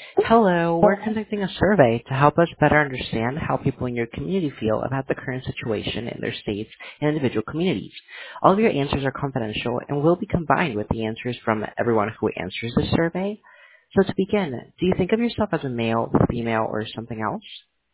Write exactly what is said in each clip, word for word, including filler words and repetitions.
Hello, we're Hello? conducting a survey to help us better understand how people in your community feel about the current situation in their states and individual communities. All of your answers are confidential and will be combined with the answers from everyone who answers the survey. So to begin, do you think of yourself as a male, female, or something else?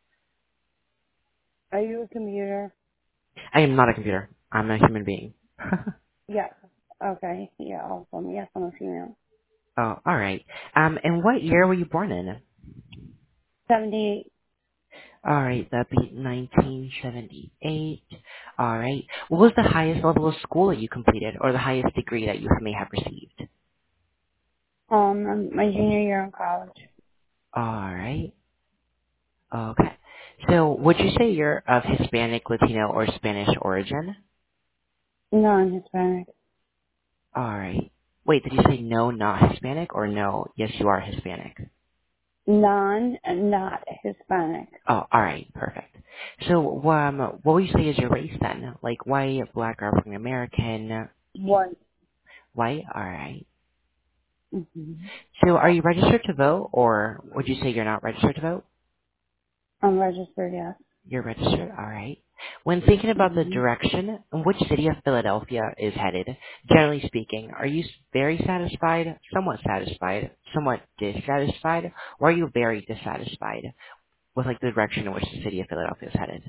Are you a computer? I am not a computer. I'm a human being. Yes. Okay. Yeah, awesome. Yes, I'm a female. Oh, alright. Um, and what year were you born in? seventy-eight. Alright, that'd be nineteen seventy-eight. Alright. What was the highest level of school that you completed, or the highest degree that you may have received? Um, I'm my junior year in college. Alright. Okay. So, would you say you're of Hispanic, Latino, or Spanish origin? Non-Hispanic. Alright. Wait, did you say no, not Hispanic, or no, yes, you are Hispanic? Non and not Hispanic. Oh, alright, perfect. So, um, what would you say is your race then? Like white, black, African American, One. white? Alright. Mm-hmm. So are you registered to vote, or would you say you're not registered to vote? I'm registered, yes. You're registered, all right. When thinking about the Mm-hmm. direction in which city of Philadelphia is headed, generally speaking, are you very satisfied, somewhat satisfied, somewhat dissatisfied, or are you very dissatisfied with like the direction in which the city of Philadelphia is headed?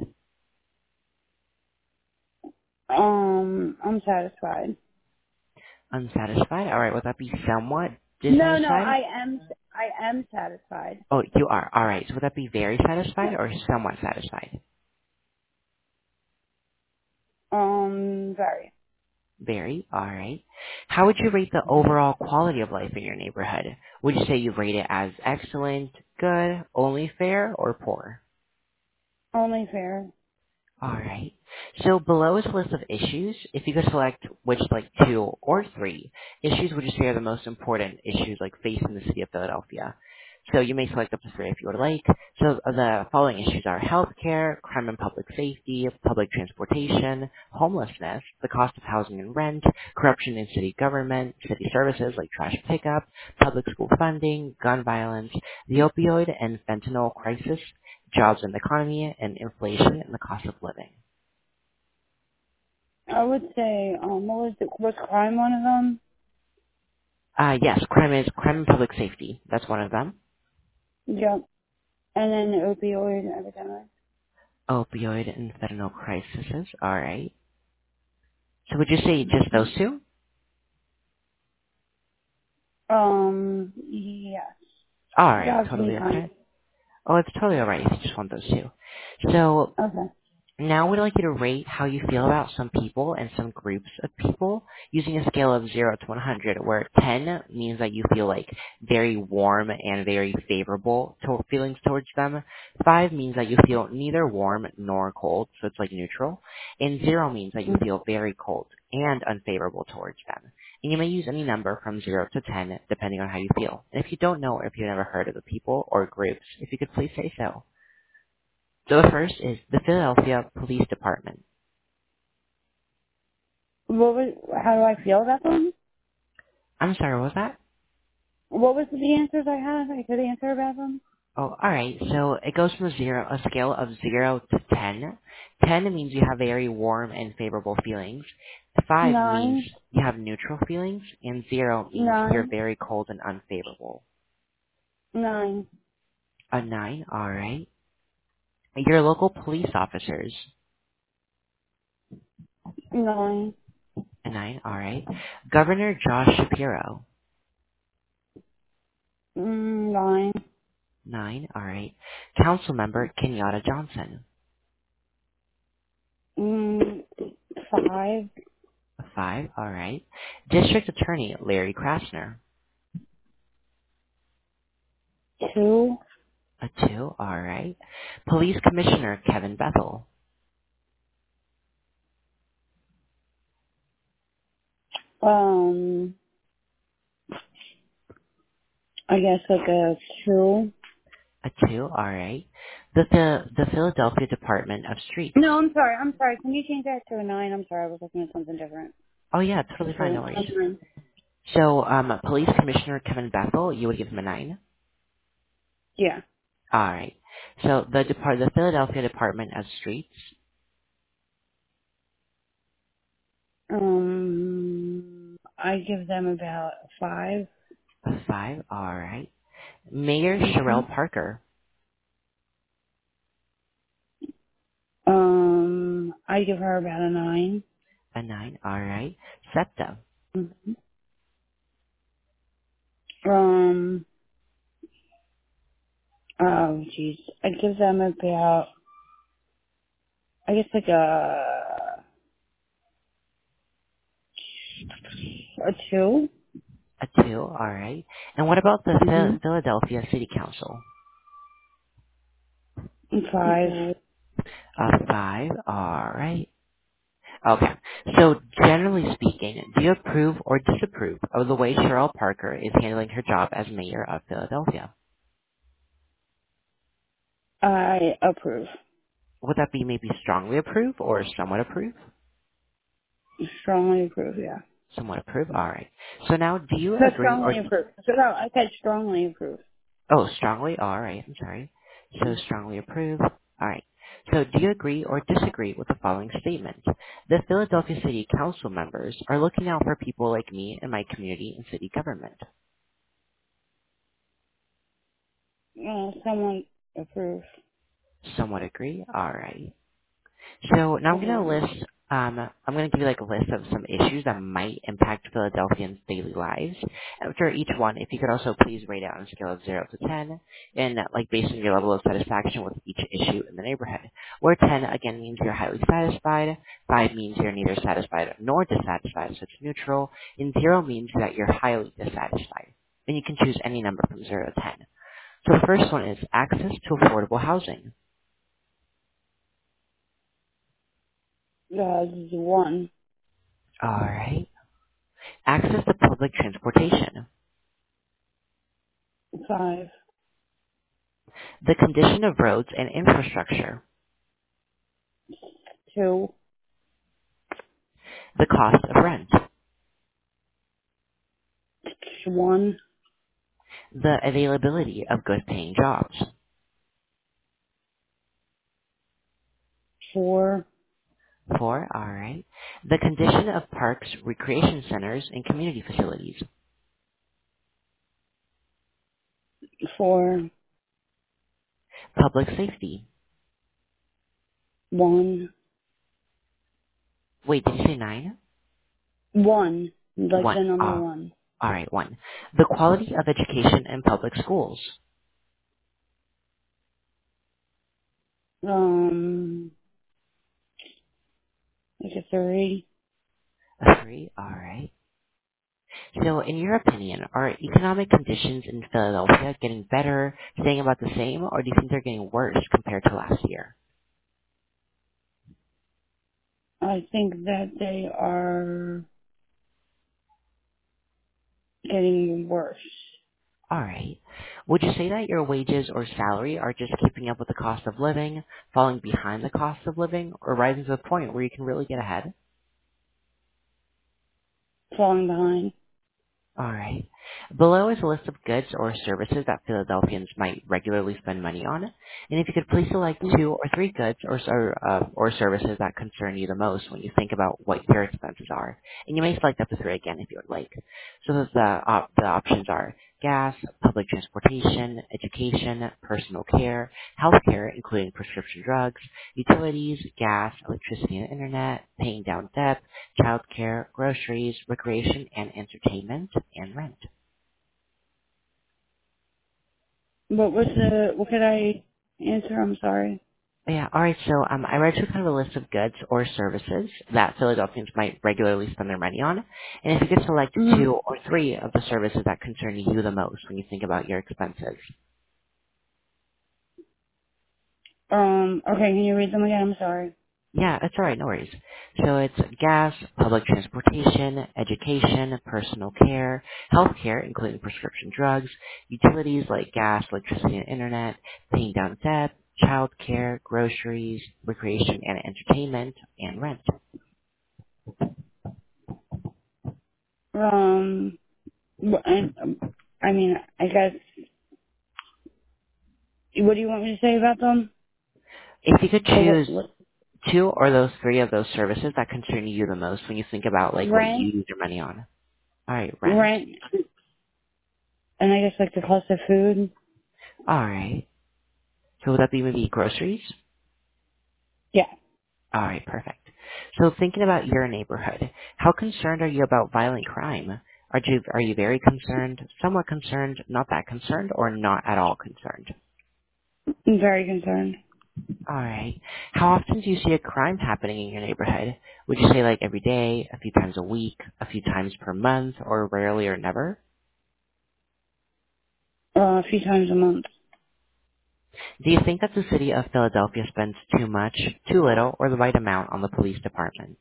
Um, I'm satisfied. Unsatisfied? All right, would that be somewhat No, no, dissatisfied? I am, I am satisfied. Oh, you are. All right. So would that be very satisfied or somewhat satisfied? Um, very. Very. All right. How would you rate the overall quality of life in your neighborhood? Would you say you rate it as excellent, good, only fair, or poor? Only fair. All right. So below is a list of issues. If you could select which, like two or three issues, would you say are the most important issues, like facing the city of Philadelphia? So you may select up to three if you would like. So uh, the following issues are healthcare, crime and public safety, public transportation, homelessness, the cost of housing and rent, corruption in city government, city services like trash pickup, public school funding, gun violence, the opioid and fentanyl crisis, jobs in the economy, and inflation and the cost of living. I would say, um, what was the, was crime one of them? Uh, yes, crime is crime and public safety. That's one of them. Yep. And then the opioid epidemic. Opioid and fentanyl crises. All right. So would you say just those two? Um, yes. All right, Jobs in the totally economy. okay. Oh, it's totally all right if you just want those two. So Okay. now we'd like you to rate how you feel about some people and some groups of people using a scale of zero to one hundred, where ten means that you feel like very warm and very favorable to- feelings towards them. five means that you feel neither warm nor cold, so it's like neutral. And zero means that you feel very cold and unfavorable towards them. And you may use any number from zero to ten depending on how you feel. And if you don't know or if you've never heard of the people or groups, if you could please say so. So the first is the Philadelphia Police Department. What was, how do I feel about them? I'm sorry, what was that? What was the answers I had? I could answer about them? Oh, alright. So it goes from a zero, a scale of zero to ten. ten means you have very warm and favorable feelings. five means Nine. you have neutral feelings. And zero means you're Nine. very cold and unfavorable. Nine. A nine, alright. Your local police officers. Nine. A nine, alright. Governor Josh Shapiro. Mm, nine. nine, alright. Council member Kenyatta Johnson. Mm, five. A five, alright. District Attorney Larry Krasner. Two. A two, alright. Police Commissioner Kevin Bethel. Um, I guess like a two. A two, alright. The, the the Philadelphia Department of Streets. No, I'm sorry. I'm sorry. Can you change that to a nine? I'm sorry. I was looking at something different. Oh yeah, A totally fine, two. no worries. A nine. So, um, Police Commissioner Kevin Bethel, you would give him a nine. Yeah. All right. So the depart the Philadelphia Department of Streets, Um, I give them about five. a five. All right. Mayor hmm Sherelle Parker, Um, I give her about a nine. a nine. All right. SEPTA, Mhm. Um, oh jeez, I give them about, I guess like a a two, a two. All right. And what about the mm-hmm. Phil- Philadelphia City Council? five. A five. All right. Okay. So generally speaking, do you approve or disapprove of the way Cheryl Parker is handling her job as mayor of Philadelphia? I approve. Would that be maybe strongly approve or somewhat approve? Strongly approve. Yeah. Somewhat approve. All right. So now, do you So agree or strongly approve. So no, I said strongly approve. oh, strongly? All right. I'm sorry. So strongly approve. All right. So do you agree or disagree with the following statement? The Philadelphia City Council members are looking out for people like me and my community and city government. Well, someone approve. Somewhat agree. All right. So now I'm going to Uh-huh. list, um, I'm going to give you like a list of some issues that might impact Philadelphians' daily lives. After each one, if you could also please rate it on a scale of zero to ten, and like based on your level of satisfaction with each issue in the neighborhood. Where ten again means you're highly satisfied, five means you're neither satisfied nor dissatisfied, so it's neutral, and zero means that you're highly dissatisfied. And you can choose any number from zero to ten. So the first one is access to affordable housing. Uh, this is one. All right. Access to public transportation. Five. The condition of roads and infrastructure. Two. The cost of rent. One. The availability of good paying jobs. Four. Four, alright. The condition of parks, recreation centers, and community facilities. Four. Public safety. One. Wait, did you say nine? One. Like One. the number Oh, one. alright, one. The quality of education in public schools. Um, like a three. A three, alright. So, in your opinion, are economic conditions in Philadelphia getting better, staying about the same, or do you think they're getting worse compared to last year? I think that they are getting worse. All right. Would you say that your wages or salary are just keeping up with the cost of living, falling behind the cost of living, or rising to the point where you can really get ahead? Falling behind. All right. Below is a list of goods or services that Philadelphians might regularly spend money on. And if you could please select two or three goods or ser- uh, or services that concern you the most when you think about what your expenses are. And you may select up to three again if you would like. So those, the, op- the options are gas, public transportation, education, personal care, healthcare, including prescription drugs, utilities, gas, electricity and internet, paying down debt, childcare, groceries, recreation and entertainment, and rent. What was the, what could I answer? I'm sorry. Yeah, all right, so um, I read you kind of a list of goods or services that Philadelphians might regularly spend their money on. And if you could select hmm two or three of the services that concern you the most when you think about your expenses. Um, okay, can you read them again? I'm sorry. Yeah, that's all right, no worries. So it's gas, public transportation, education, personal care, healthcare, including prescription drugs, utilities like gas, electricity, and internet, paying down debt, child care, groceries, recreation and entertainment, and rent. Um, wh- and, um, I mean, I guess What do you want me to say about them? If you could Or what, choose what two or those three of those services that concern you the most when you think about like what rent, you use your money on. All right, rent. rent, and I guess like the cost of food. All right. So would that be maybe groceries? Yeah, All right, perfect. So thinking about your neighborhood, how concerned are you about violent crime? Are you are you very concerned, somewhat concerned, not that concerned, or not at all concerned? I'm very concerned. All right. How often do you see a crime happening in your neighborhood? Would you say like every day, a few times a week, a few times per month, or rarely or never? Uh, a few times a month. Do you think that the city of Philadelphia spends too much, too little, or the right amount on the police department?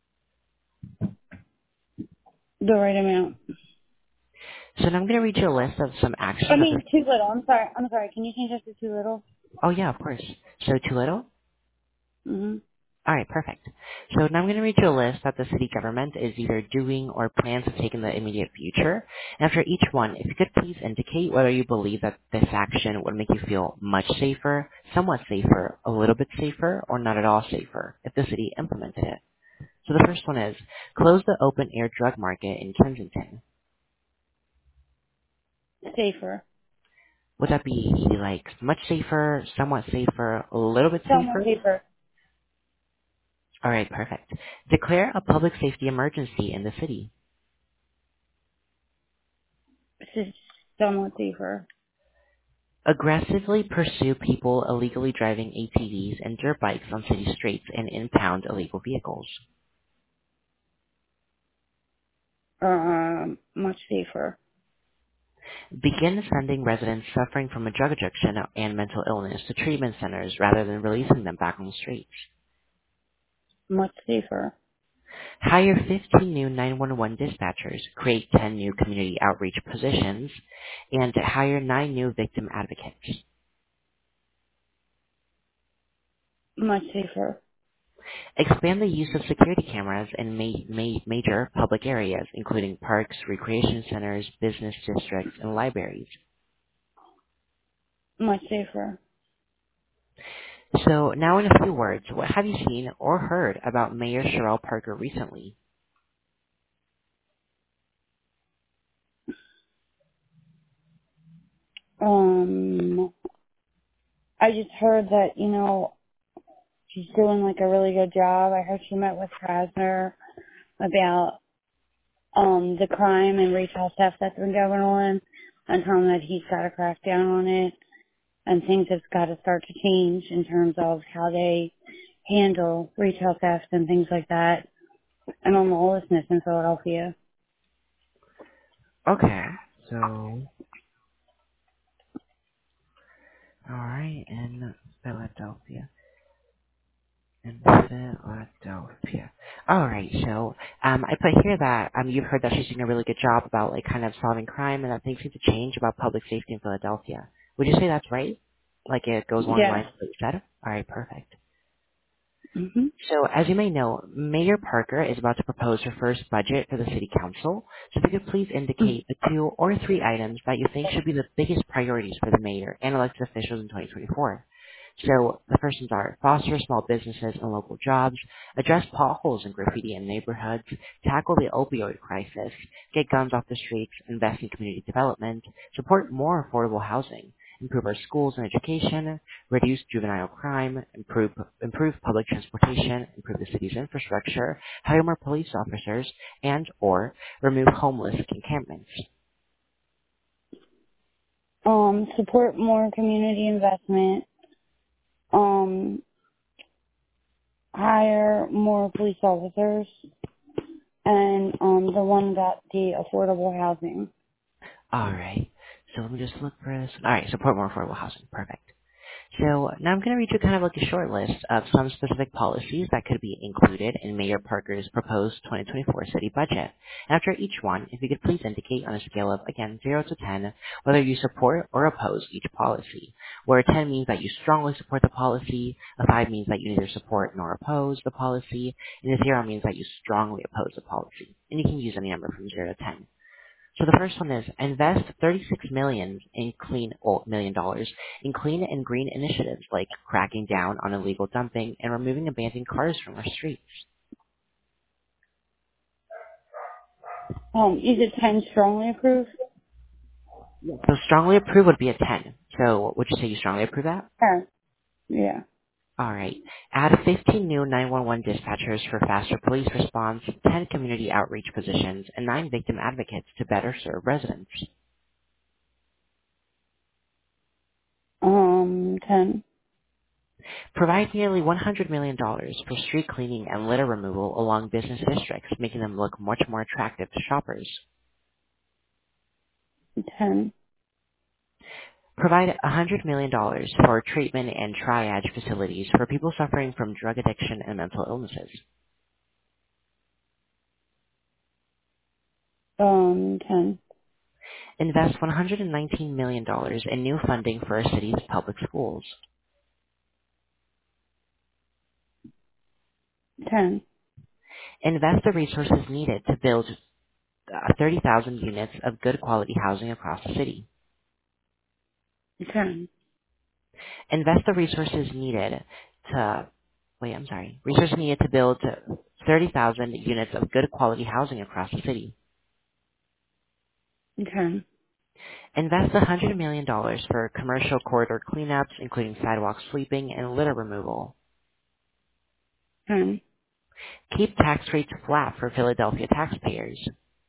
The right amount. So now I'm going to read you a list of some I actions that the... mean, too little. I'm sorry. I'm sorry. Can you change that to too little? Oh yeah, of course. So too little? Mhm. All right, perfect. So now I'm going to read you a list that the city government is either doing or plans to take in the immediate future. And after each one, if you could please indicate whether you believe that this action would make you feel much safer, somewhat safer, a little bit safer, or not at all safer if the city implemented it. So the first one is close the open air drug market in Kensington. Safer. Would that be like much safer, somewhat safer, a little bit Somewhat safer? safer. All right, perfect. Declare a public safety emergency in the city. This is somewhat safer. Aggressively pursue people illegally driving A T Vs and dirt bikes on city streets and impound illegal vehicles. Um, much safer. Begin sending residents suffering from a drug addiction and mental illness to treatment centers rather than releasing them back on the streets. Much safer. Hire fifteen new nine one one dispatchers, create ten new community outreach positions, and hire nine new victim advocates. Much safer. Expand the use of security cameras in ma- ma- major public areas, including parks, recreation centers, business districts, and libraries. Much safer. So now in a few words, what have you seen or heard about Mayor Sherelle Parker recently? Um, I just heard that, you know, she's doing like a really good job. I heard she met with Krasner about, um, the crime and retail theft that's been going on and told him that he's got to crack down on it and things have got to start to change in terms of how they handle retail theft and things like that and on lawlessness in Philadelphia. Okay. So, alright, in Philadelphia. In Philadelphia. Alright, so, um, I put here that, um, you've heard that she's doing a really good job about, like, kind of solving crime and that things need to change about public safety in Philadelphia. Would you say that's right? Like, it goes along the Yes. lines of what you said? Alright, perfect. Mhm. So, as you may know, Mayor Parker is about to propose her first budget for the City Council. So, if you could please indicate the two or three items that you think should be the biggest priorities for the mayor and elected officials in twenty twenty-four. So, the first ones are foster small businesses and local jobs, address potholes and graffiti in neighborhoods, tackle the opioid crisis, get guns off the streets, invest in community development, support more affordable housing, improve our schools and education, reduce juvenile crime, improve, improve public transportation, improve the city's infrastructure, hire more police officers, and or remove homeless encampments. Um, support more community investment. Um, hire more police officers, and um, the one about the affordable housing. All right. So let me just look for this. All right, support more affordable housing. Perfect. So now I'm going to read you kind of like a short list of some specific policies that could be included in Mayor Parker's proposed twenty twenty-four city budget. After each one, if you could please indicate on a scale of, again, zero to ten, whether you support or oppose each policy, where a ten means that you strongly support the policy, a five means that you neither support nor oppose the policy, and a zero means that you strongly oppose the policy. And you can use any number from zero to ten. So the first one is invest thirty-six million in clean oh, million dollars in clean and green initiatives like cracking down on illegal dumping and removing abandoned cars from our streets. Um, you said ten strongly approve? So strongly approve would be a ten. So would you say you strongly approve that? Yeah. Yeah. All right. Add fifteen new nine one one dispatchers for faster police response, ten community outreach positions, and nine victim advocates to better serve residents. Um, ten. Provide nearly one hundred million dollars for street cleaning and litter removal along business districts, making them look much more attractive to shoppers. ten. Provide one hundred million dollars for treatment and triage facilities for people suffering from drug addiction and mental illnesses. Um, ten. Invest one hundred nineteen million dollars in new funding for our city's public schools. ten. Invest the resources needed to build uh, thirty thousand units of good quality housing across the city. ten. Invest the resources needed to, wait, I'm sorry, resources needed to build thirty thousand units of good quality housing across the city. ten. Invest one hundred million dollars for commercial corridor cleanups, including sidewalk sweeping and litter removal. ten. Keep tax rates flat for Philadelphia taxpayers.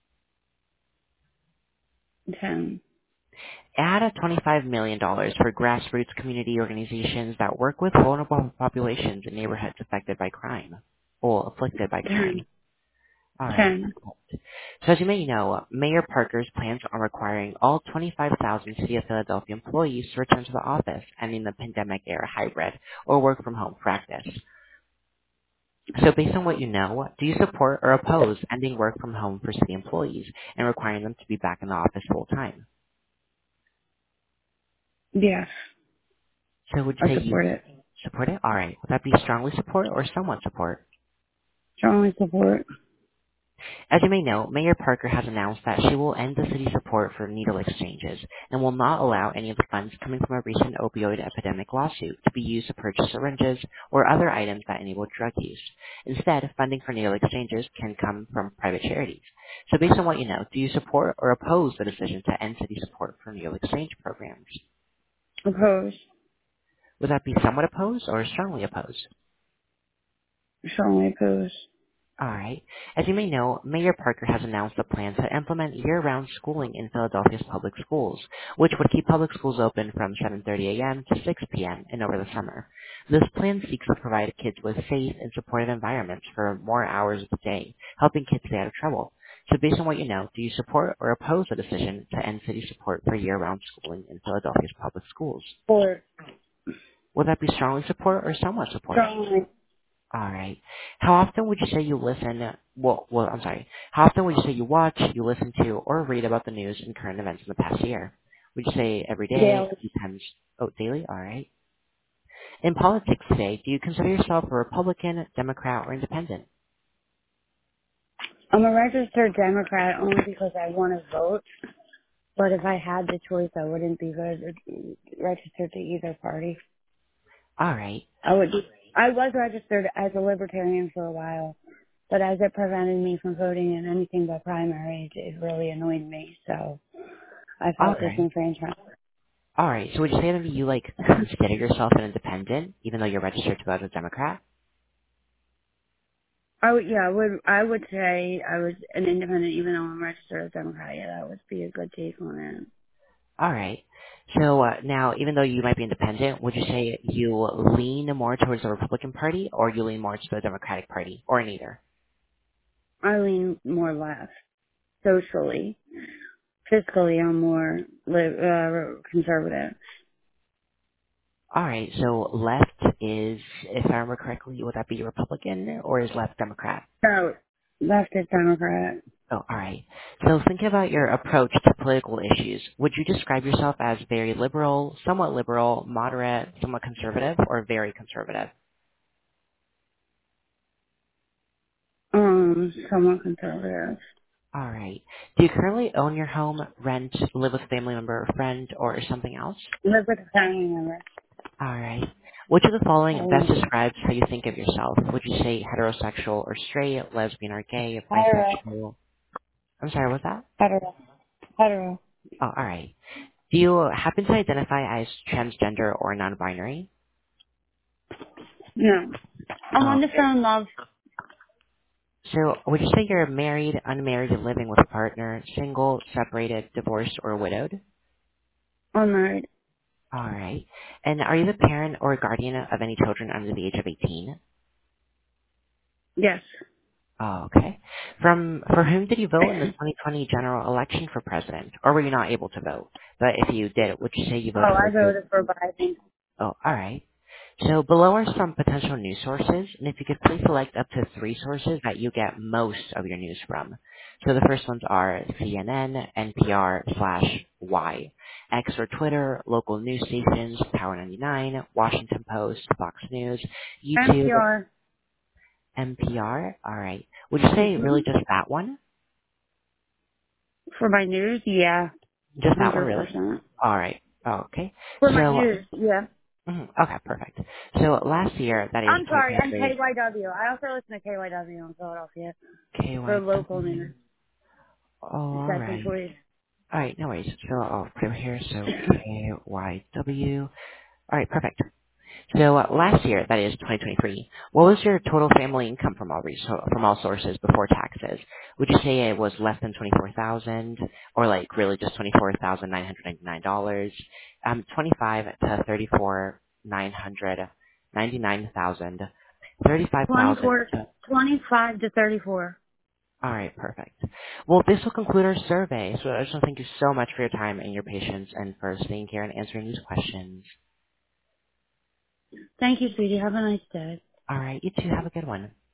ten. Add twenty-five million dollars for grassroots community organizations that work with vulnerable populations in neighborhoods affected by crime, or afflicted by ten. crime. All right. ten. So as you may know, Mayor Parker's plans on requiring all twenty-five thousand City of Philadelphia employees to return to the office, ending the pandemic-era hybrid or work-from-home practice. So based on what you know, do you support or oppose ending work-from-home for city employees and requiring them to be back in the office full-time? Yes. So would you I say you support it. support it? All right. Would that be strongly support or somewhat support? Strongly support. As you may know, Mayor Parker has announced that she will end the city's support for needle exchanges and will not allow any of the funds coming from a recent opioid epidemic lawsuit to be used to purchase syringes or other items that enable drug use. Instead, funding for needle exchanges can come from private charities. So based on what you know, do you support or oppose the decision to end city support for needle exchange programs? Oppose. Would that be somewhat opposed or strongly opposed? Strongly oppose. All right. As you may know, Mayor Parker has announced a plan to implement year-round schooling in Philadelphia's public schools, which would keep public schools open from seven thirty a.m. to six p.m. and over the summer. This plan seeks to provide kids with safe and supportive environments for more hours of the day, helping kids stay out of trouble. So based on what you know, do you support or oppose the decision to end city support for year-round schooling in Philadelphia's public schools? Support. Would that be strongly support or somewhat support? Strongly. All right. How often would you say you listen, well, well, I'm sorry. How often would you say you watch, you listen to, or read about the news and current events in the past year? Would you say every day, Daily. a few times, oh, daily? All right. In politics today, do you consider yourself a Republican, Democrat, or Independent? I'm a registered Democrat only because I want to vote. But if I had the choice, I wouldn't be reg- registered to either party. All right. I would. I was registered as a libertarian for a while, but as it prevented me from voting in anything but primaries, it really annoyed me. So I All felt right. disenfranchised. All right. So would you say that you, like, consider yourself an Independent, even though you're registered to vote as a Democrat? I would, yeah, I would, I would say I was an independent, even though I'm registered as a Democrat. Yeah, that would be a good take on it. All right. So uh, now, even though you might be independent, would you say you lean more towards the Republican Party, or you lean more to the Democratic Party, or neither? I lean more left, socially. Fiscally, I'm more li- uh, conservative. All right. So left is, if I remember correctly, would that be Republican, or is left Democrat? So, left is Democrat. Oh, all right. So thinking about your approach to political issues, would you describe yourself as very liberal, somewhat liberal, moderate, somewhat conservative, or very conservative? Um, somewhat conservative. All right. Do you currently own your home, rent, live with a family member or friend, or something else? Live with a family member. All right. Which of the following best Um, describes how you think of yourself? Would you say heterosexual or straight, lesbian or gay, hetero. bisexual? I'm sorry, what's that? Hetero. Hetero. Oh, all right. Do you happen to identify as transgender or non-binary? No. I'm Oh, on the phone, love. so would you say you're married, unmarried, and living with a partner, single, separated, divorced, or widowed? I'm married. All right. And are you the parent or guardian of any children under the age of eighteen? Yes. Oh, okay. From for whom did you vote in the twenty twenty general election for president, or were you not able to vote? But if you did, would you say you Oh, voted I for Joe? voted for Biden. Oh, all right. So below are some potential news sources, and if you could please select up to three sources that you get most of your news from. So the first ones are C N N, N P R, slash Y, X or Twitter, local news stations, Power ninety-nine, Washington Post, Fox News, YouTube, N P R. N P R. All right. Would you say Mm-hmm. really just that one? For my news, yeah. Just that one, Hundred really? percent. All right. Oh, okay. For my So, news, yeah. mhm, okay, perfect. So last year, that is I'm sorry, I'm K twenty twenty-three, Y W. I also listen to K Y W in Philadelphia K for Y local W. news. Oh, The all second right. choice. All right, no worries. So I'll put it here. So K Y W. All right, perfect. So uh, last year, that is twenty twenty-three, what was your total family income from all res- from all sources before taxes? Would you say it was less than twenty-four thousand, or like really just twenty-four thousand nine hundred ninety-nine dollars? Um, twenty-five to thirty-four nine hundred ninety-nine thousand, thirty-five thousand. Twenty-four, twenty-five to thirty-four. All right, perfect. Well, this will conclude our survey. So I just want to thank you so much for your time and your patience and for staying here and answering these questions. Thank you, sweetie. Have a nice day. All right, you too. Have a good one.